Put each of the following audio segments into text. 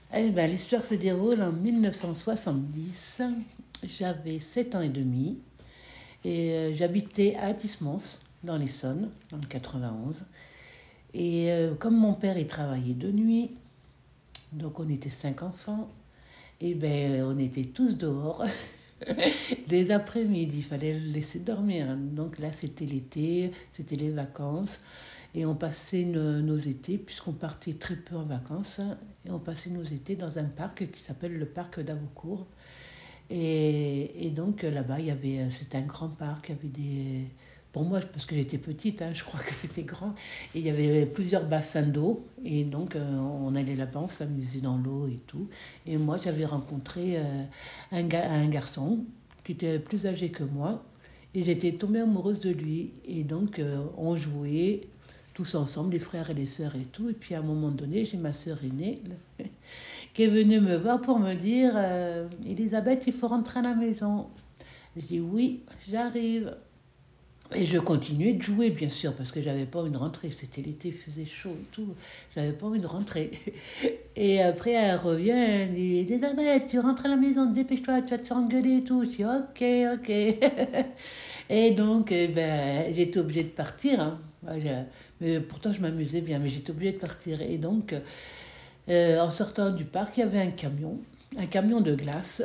Eh ben, l'histoire se déroule en 1970. J'avais 7 ans et demi et j'habitais à Athis-Mons, dans l'Essonne, dans le 91. Et comme mon père il travaillait de nuit, donc on était 5 enfants, et ben on était tous dehors. Les après-midi, il fallait le laisser dormir. Donc là, c'était l'été, c'était les vacances. Et on passait nos étés, puisqu'on partait très peu en vacances, et on passait nos étés dans un parc qui s'appelle le parc d'Avocourt. Et donc là-bas, c'était un grand parc, il y avait des... Pour moi, parce que j'étais petite, hein, je crois que c'était grand. Et il y avait plusieurs bassins d'eau. Et donc, on allait là-bas, on s'amusait dans l'eau et tout. Et moi, j'avais rencontré un garçon qui était plus âgé que moi. Et j'étais tombée amoureuse de lui. Et donc, on jouait tous ensemble, les frères et les sœurs et tout. Et puis, à un moment donné, j'ai ma sœur aînée qui est venue me voir pour me dire Elisabeth, il faut rentrer à la maison. Je dis oui, j'arrive. Et je continuais de jouer, bien sûr, parce que j'avais pas envie de rentrer. C'était l'été, il faisait chaud et tout. J'avais pas envie de rentrer. Et après, elle revient, elle dit Elisabeth, tu rentres à la maison, dépêche-toi, tu vas te faire engueuler et tout. Je dis ok, ok. Et donc, j'étais obligée de partir. Hein. Mais pourtant, je m'amusais bien, mais j'étais obligée de partir. Et donc, en sortant du parc, il y avait un camion de glace,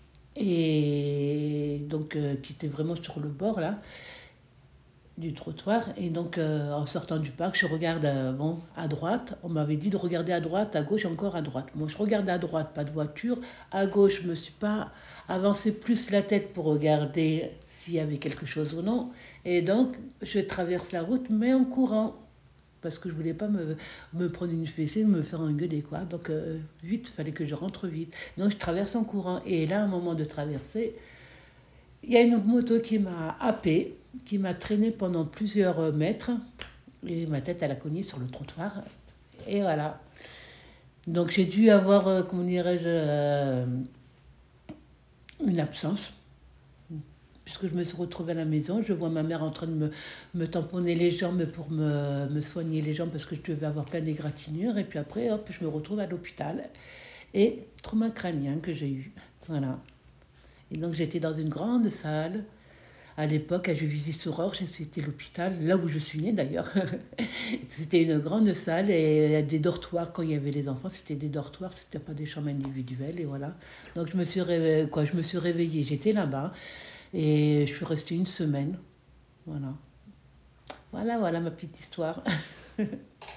et donc qui était vraiment sur le bord là du trottoir. Et donc en sortant du parc, je regarde bon, à droite. On m'avait dit de regarder à droite, à gauche, encore à droite. Moi, je regardais à droite, pas de voiture. À gauche, je me suis pas avancé plus la tête pour regarder s'il y avait quelque chose ou non. Et donc, je traverse la route, mais en courant parce que je voulais pas me prendre une fessée, me faire engueuler, quoi. Donc, vite, il fallait que je rentre vite. Donc, je traverse en courant. Et là, à un moment de traverser, il y a une moto qui m'a happé, qui m'a traîné pendant plusieurs mètres. Et ma tête, elle a cogné sur le trottoir. Et voilà. Donc, j'ai dû avoir, comment dirais-je, une absence. Puisque je me suis retrouvée à la maison, je vois ma mère en train de me tamponner les jambes pour me soigner les jambes parce que je devais avoir plein d'égratignures. Et puis après, hop, je me retrouve à l'hôpital. Et trauma crânien que j'ai eu. Voilà. Et donc j'étais dans une grande salle. À l'époque, à Juvisy-sur-Orge, c'était l'hôpital, là où je suis née d'ailleurs. C'était une grande salle et des dortoirs. Quand il y avait les enfants, c'était des dortoirs, c'était pas des chambres individuelles. Et voilà. Donc je me suis réveillée, j'étais là-bas. Et je suis restée une semaine. Voilà. Voilà, voilà ma petite histoire.